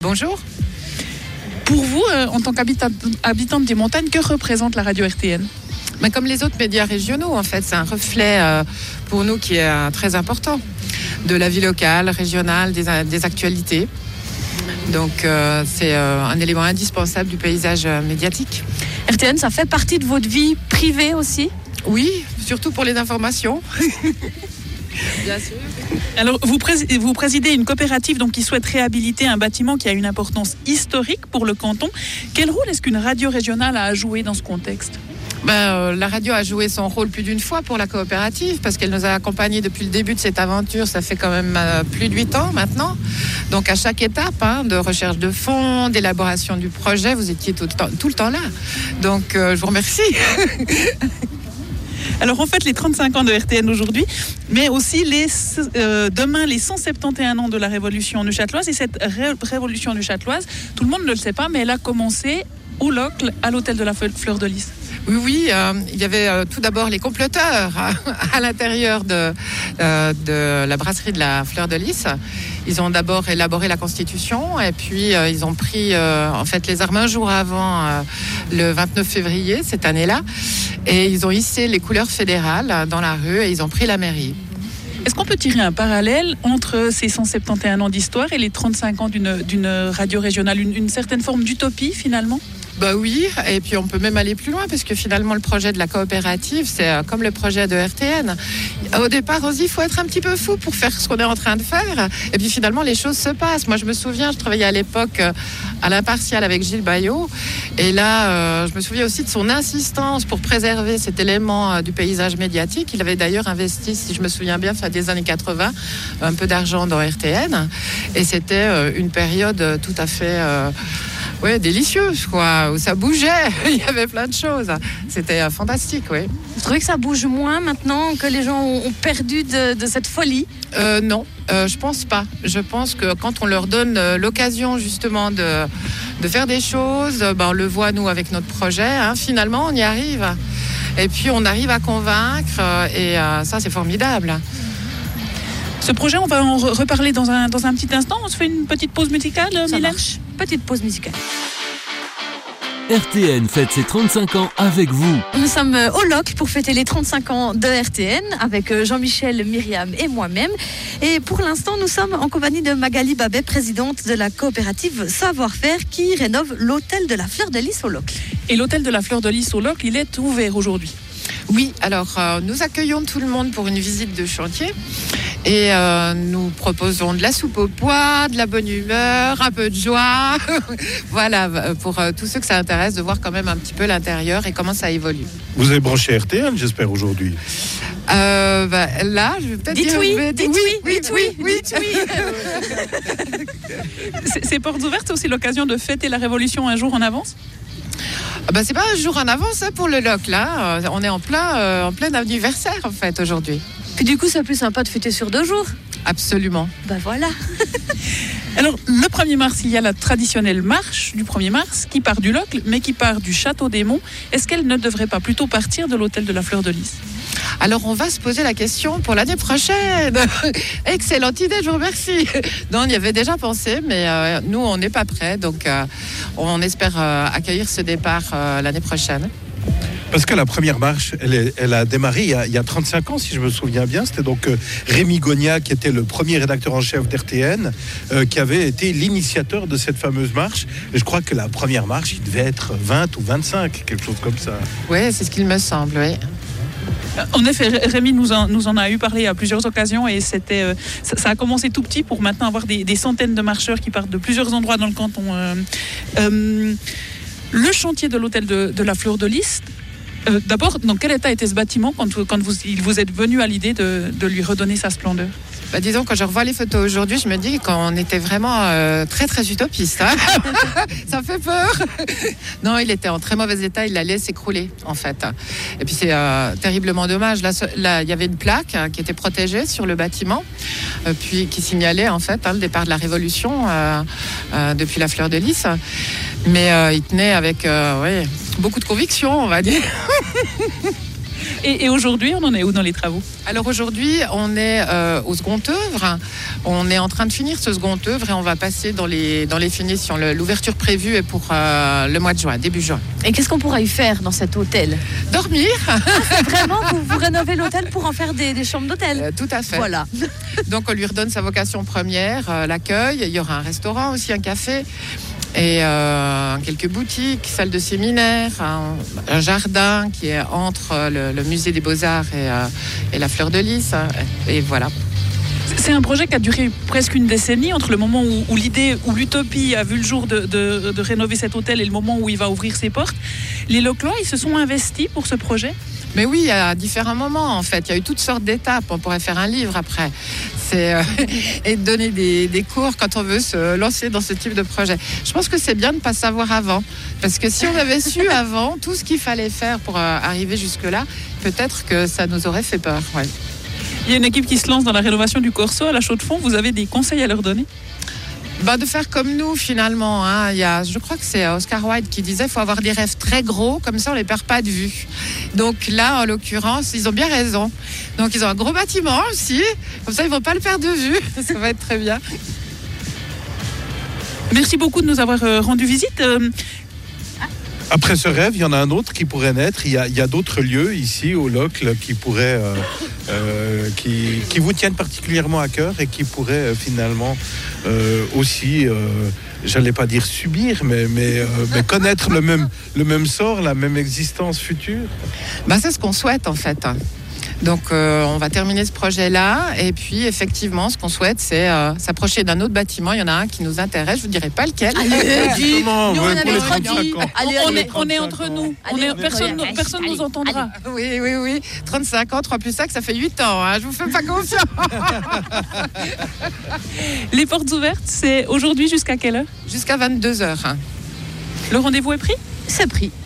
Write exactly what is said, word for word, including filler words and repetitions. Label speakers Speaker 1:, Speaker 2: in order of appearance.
Speaker 1: Bonjour.
Speaker 2: Pour vous, euh, en tant qu'habitante des montagnes, que représente la radio R T N ?
Speaker 1: Mais comme les autres médias régionaux, en fait, c'est un reflet euh, pour nous qui est euh, très important de la vie locale, régionale, des, des actualités. Donc euh, c'est euh, un élément indispensable du paysage euh, médiatique.
Speaker 3: R T N, ça fait partie de votre vie privée aussi ?
Speaker 1: Oui, surtout pour les informations.
Speaker 2: Bien sûr. Alors, vous, prés- vous présidez une coopérative donc, qui souhaite réhabiliter un bâtiment qui a une importance historique pour le canton. Quel rôle est-ce qu'une radio régionale a à jouer dans ce contexte ?
Speaker 1: Ben, euh, la radio a joué son rôle plus d'une fois pour la coopérative parce qu'elle nous a accompagnés depuis le début de cette aventure. Ça fait quand même euh, plus de huit ans maintenant. Donc à chaque étape hein, de recherche de fonds, d'élaboration du projet, vous étiez tout le temps, tout le temps là. Donc euh, je vous remercie.
Speaker 2: Alors on fête les trente-cinq ans de R T N aujourd'hui, mais aussi les, euh, demain les cent soixante et onze ans de la Révolution neuchâteloise. Et cette ré- Révolution neuchâteloise, tout le monde ne le sait pas, mais elle a commencé au Locle, à l'hôtel de la Fleur de Lys.
Speaker 1: Oui, oui, euh, il y avait euh, tout d'abord les comploteurs à, à l'intérieur de, euh, de la brasserie de la Fleur de Lys. Ils ont d'abord élaboré la Constitution et puis euh, ils ont pris euh, en fait les armes un jour avant, euh, le vingt-neuf février cette année-là, et ils ont hissé les couleurs fédérales dans la rue et ils ont pris la mairie.
Speaker 2: Est-ce qu'on peut tirer un parallèle entre ces cent soixante et onze ans d'histoire et les trente-cinq ans d'une, d'une radio régionale, une, une certaine forme d'utopie finalement ?
Speaker 1: Bah oui, et puis on peut même aller plus loin parce que finalement le projet de la coopérative, c'est comme le projet de R T N. Au départ aussi, il faut être un petit peu fou pour faire ce qu'on est en train de faire. Et puis finalement, les choses se passent. Moi, je me souviens, je travaillais à l'époque à l'Impartial avec Gilles Bayot. Et là, euh, je me souviens aussi de son insistance pour préserver cet élément euh, du paysage médiatique. Il avait d'ailleurs investi, si je me souviens bien, fin des années quatre-vingts, un peu d'argent dans R T N. Et c'était euh, une période tout à fait... Euh, Ouais, délicieuse, quoi, où ça bougeait, il y avait plein de choses. C'était euh, fantastique, oui.
Speaker 3: Vous trouvez que ça bouge moins maintenant, que les gens ont perdu de, de cette folie ?
Speaker 1: euh, Non, euh, je pense pas. Je pense que quand on leur donne euh, l'occasion justement de, de faire des choses, ben, on le voit nous avec notre projet, hein, finalement on y arrive. Et puis on arrive à convaincre euh, et euh, ça c'est formidable.
Speaker 2: Ce projet, on va en reparler dans un, dans un petit instant. On se fait une petite pause musicale, Mylène ?
Speaker 3: Petite pause musicale.
Speaker 4: R T N fête ses trente-cinq ans avec vous.
Speaker 3: Nous sommes au Locle pour fêter les trente-cinq ans de R T N avec Jean-Michel, Myriam et moi-même. Et pour l'instant, nous sommes en compagnie de Magali Babet, présidente de la coopérative Savoir-Faire qui rénove l'hôtel de la Fleur de Lys au Locle.
Speaker 2: Et l'hôtel de la Fleur de Lys au Locle, il est ouvert aujourd'hui.
Speaker 1: Oui, alors euh, nous accueillons tout le monde pour une visite de chantier et euh, nous proposons de la soupe au pois, de la bonne humeur, un peu de joie. Voilà, pour euh, tous ceux que ça intéresse de voir quand même un petit peu l'intérieur et comment ça évolue.
Speaker 5: Vous avez branché R T N, j'espère, aujourd'hui.
Speaker 1: Euh, bah, là, je vais peut-être
Speaker 3: dites
Speaker 1: dire...
Speaker 3: Oui,
Speaker 1: mais...
Speaker 3: dites oui, oui, dites oui, oui,
Speaker 1: dites
Speaker 3: oui.
Speaker 2: c'est, c'est portes ouvertes, c'est aussi l'occasion de fêter la Révolution un jour en avance ?
Speaker 1: Ah bah, c'est pas un jour en avance hein, pour le Locle, là. On est en plein, euh, en plein anniversaire, en fait, aujourd'hui.
Speaker 3: Puis du coup, c'est plus sympa de fêter sur deux jours.
Speaker 1: Absolument.
Speaker 3: Ben voilà.
Speaker 2: Alors, le premier mars, il y a la traditionnelle marche du premier mars qui part du Locle, mais qui part du Château des Monts. Est-ce qu'elle ne devrait pas plutôt partir de l'hôtel de la Fleur de Lys ?
Speaker 1: Alors, on va se poser la question pour l'année prochaine. Excellente idée, je vous remercie. Non, on y avait déjà pensé, mais euh, nous, on n'est pas prêts. Donc, euh, on espère euh, accueillir ce départ euh, l'année prochaine.
Speaker 5: Parce que la première marche, elle, est, elle a démarré il y a, il y a trente-cinq ans, si je me souviens bien. C'était donc euh, Rémi Gogna, qui était le premier rédacteur en chef d'R T N, euh, qui avait été l'initiateur de cette fameuse marche. Et je crois que la première marche, il devait être vingt ou vingt-cinq, quelque chose comme ça.
Speaker 1: Oui, c'est ce qu'il me semble, oui.
Speaker 2: En effet, Rémi nous en, nous en a eu parlé à plusieurs occasions et c'était, euh, ça, ça a commencé tout petit pour maintenant avoir des, des centaines de marcheurs qui partent de plusieurs endroits dans le canton. Euh, euh, le chantier de l'hôtel de, de la Fleur de Lys, euh, d'abord, dans quel état était ce bâtiment quand, vous, quand vous, il vous êtes venu à l'idée de, de lui redonner sa splendeur ?
Speaker 1: Bah, disons, quand je revois les photos aujourd'hui, je me dis qu'on était vraiment euh, très très utopiste. Hein. Ça fait peur. Non, il était en très mauvais état, il allait s'écrouler en fait. Et puis c'est euh, terriblement dommage. Là, là, il y avait une plaque hein, qui était protégée sur le bâtiment, euh, puis qui signalait en fait hein, le départ de la Révolution euh, euh, depuis la Fleur de Lys. Mais euh, il tenait avec euh, ouais, beaucoup de conviction, on va dire.
Speaker 2: Et, et aujourd'hui, on en est où dans les travaux?
Speaker 1: Alors aujourd'hui, on est euh, au second œuvre. On est en train de finir ce second œuvre et on va passer dans les, dans les finitions. Le- L'ouverture prévue est pour euh, le mois de juin, début juin.
Speaker 3: Et qu'est-ce qu'on pourra y faire dans cet hôtel?
Speaker 1: Dormir,
Speaker 3: Vraiment, vous, vous rénovez l'hôtel pour en faire des, des chambres d'hôtel?
Speaker 1: euh, tout à fait.
Speaker 3: Voilà.
Speaker 1: Donc on lui redonne sa vocation première, euh, l'accueil. Il y aura un restaurant aussi, un café. Et euh, quelques boutiques, salle de séminaire, un, un jardin qui est entre le, le musée des Beaux-Arts et, euh, et la Fleur de Lys. hein. Et voilà.
Speaker 2: C'est un projet qui a duré presque une décennie entre le moment où, où l'idée, où l'utopie a vu le jour de, de- de rénover cet hôtel et le moment où il va ouvrir ses portes. Les Loclois, ils se sont investis pour ce projet.
Speaker 1: Mais oui, à différents moments, en fait. Il y a eu toutes sortes d'étapes. On pourrait faire un livre après. C'est, euh, et donner des, des cours quand on veut se lancer dans ce type de projet. Je pense que c'est bien de ne pas savoir avant. Parce que si on avait su avant tout ce qu'il fallait faire pour euh, arriver jusque-là, peut-être que ça nous aurait fait peur. Ouais.
Speaker 2: Il y a une équipe qui se lance dans la rénovation du Corso à la Chaux-de-Fonds. Vous avez des conseils à leur donner?
Speaker 1: Bah, de faire comme nous, finalement. Hein. Il y a, je crois que c'est Oscar Wilde qui disait qu'il faut avoir des rêves très gros, comme ça on les perd pas de vue. Donc là, en l'occurrence, ils ont bien raison. Donc ils ont un gros bâtiment aussi, comme ça ils vont pas le perdre de vue. Ça va être très bien.
Speaker 2: Merci beaucoup de nous avoir euh, rendu visite. Euh,
Speaker 5: Après ce rêve, il y en a un autre qui pourrait naître. Il y a, il y a d'autres lieux ici au Locle qui pourraient, euh, euh, qui, qui vous tiennent particulièrement à cœur et qui pourraient euh, finalement euh, aussi, euh, j'allais pas dire subir, mais, mais, euh, mais connaître le même, le même sort, la même existence future.
Speaker 1: Bah, c'est ce qu'on souhaite en fait. Donc euh, on va terminer ce projet-là et puis effectivement ce qu'on souhaite c'est euh, s'approcher d'un autre bâtiment. Il y en a un qui nous intéresse, je vous dirai pas lequel.
Speaker 5: Justement,
Speaker 3: nous,
Speaker 5: ouais,
Speaker 3: on
Speaker 5: pour
Speaker 3: avait
Speaker 5: les
Speaker 3: pas dit.
Speaker 5: trente-cinq ans.
Speaker 3: Allez,
Speaker 2: on,
Speaker 3: allez,
Speaker 2: est, on est entre nous. On
Speaker 3: Allez,
Speaker 2: est-
Speaker 3: on
Speaker 2: personne
Speaker 3: allez,
Speaker 2: personne
Speaker 3: allez,
Speaker 2: nous entendra.
Speaker 1: Oui, oui, oui. trente-cinq ans, trois plus cinq, ça fait huit ans. Hein. Je vous fais pas confiance.
Speaker 2: Les portes ouvertes, c'est aujourd'hui jusqu'à quelle heure?
Speaker 1: Jusqu'à vingt-deux heures.
Speaker 2: Le rendez-vous est pris?
Speaker 3: C'est pris.